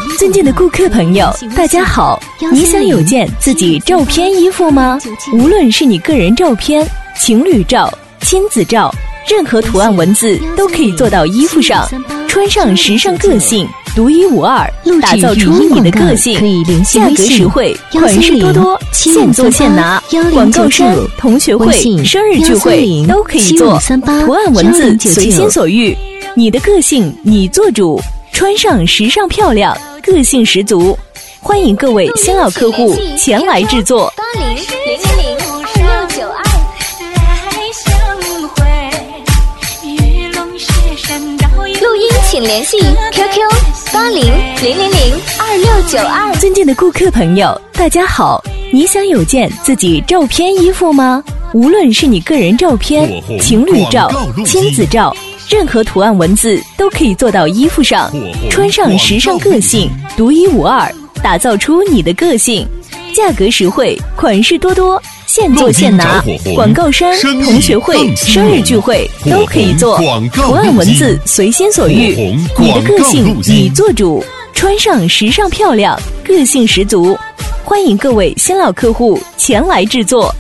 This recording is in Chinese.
尊敬的顾客朋友，大家好，你想有件自己照片衣服吗？无论是你个人照片、情侣照、亲子照，任何图案文字都可以做到衣服上，穿上时尚个性，独一无二，打造出你的个性。价格实惠，款式多多，现做现拿。广告衫、同学会、生日聚会都可以做，图案文字随心所欲，你的个性你做主，穿上时尚漂亮，个性十足。欢迎各位新老客户前来制作。 录音请联系 QQ80000262。 尊敬的顾客朋友，大家好，你想有件自己照片衣服吗？无论是你个人照片、情侣照、亲子照，任何图案文字都可以做到衣服上，穿上时尚个性，独一无二，打造出你的个性。价格实惠，款式多多，现做现拿。广告衫、同学会、生日聚会都可以做，图案文字随心所欲，你的个性你做主，穿上时尚漂亮，个性十足。欢迎各位新老客户前来制作。